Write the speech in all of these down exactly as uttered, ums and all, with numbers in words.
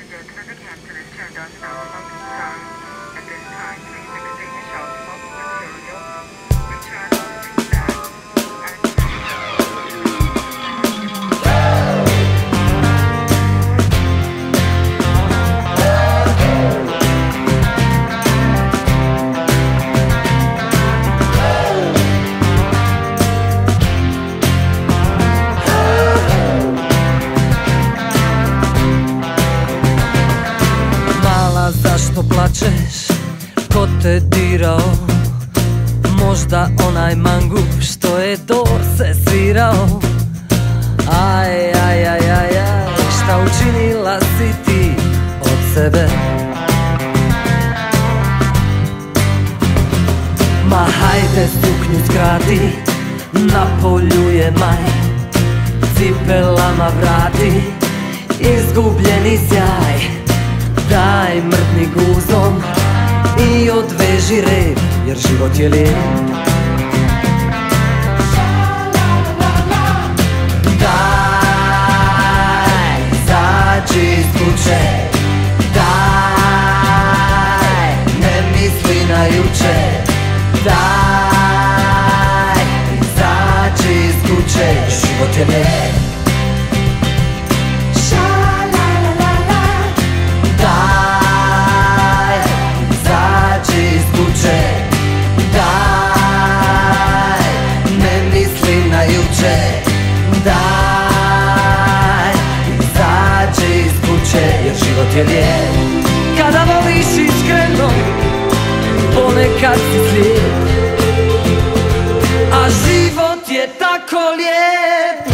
and gentlemen, the captain has turned on non-smoking sign. At this time, please extinguish all smoking material. Return all feedback. Zašto plačeš, ko te dirao? Možda onaj mangup što je dor se svirao. Aj, aj, aj, aj, aj, šta učinila si ti od sebe? Ma hajde suknju skrati, na polju je maj, cipelama vrati izgubljeni sjaj. Daj mrdni guzom i odveži rep, jer život je lijep. Daj, zađi iz kuće, daj, ne misli na juče. Daj, zađi iz kuće, život je lijep. Daj, zađi iz kuće, daj, ne misli na juče. Daj, zađi iz kuće, jer život je lijep. Kada voliš iskreno, ponekad si slijep, a život je tako lijep.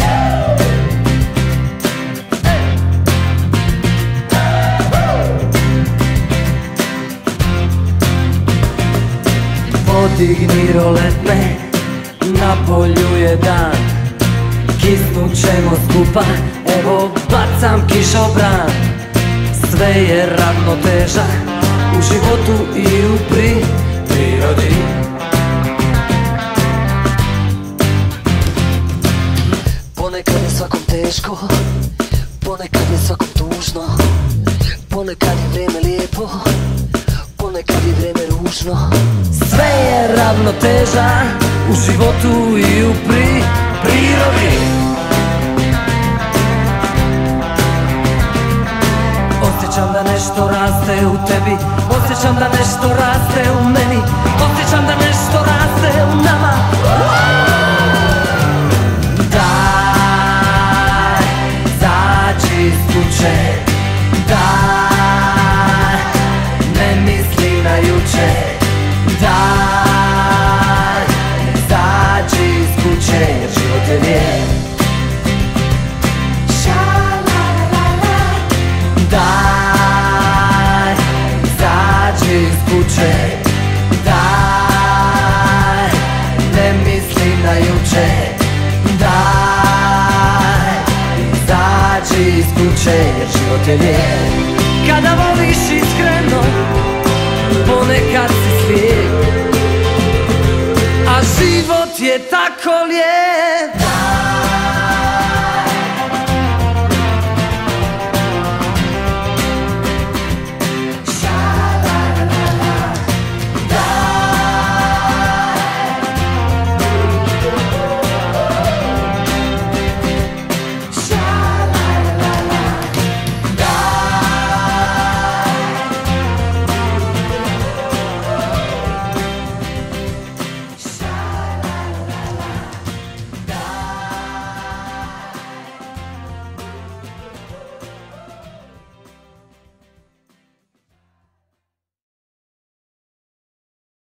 Podigni roletne, na polju je dan, kisnut ćemo skupa, evo bacam kišobran. Sve je ravnoteža u životu i u pri prirodi. Ponekad je svakom teško, ponekad je svakom tužno, ponekad je vrijeme lijepo, ponekad je vrijeme ružno. Sve je ravnoteža u životu i u pri prirodi. Osjećam da nešto raste u tebi, osjećam da nešto raste u meni, osjećam da nešto raste u nama. Daj, zađi iz kuće, daj, ne misli na juče. Daj, zađi iz kuće, jer život je lijep. Daj, zađi iz kuće, daj, ne misli na juče. Daj, zađi iz kuće, jer život je lijep. Kada voliš iskreno, ponekad si slijep, a život je tako lijep.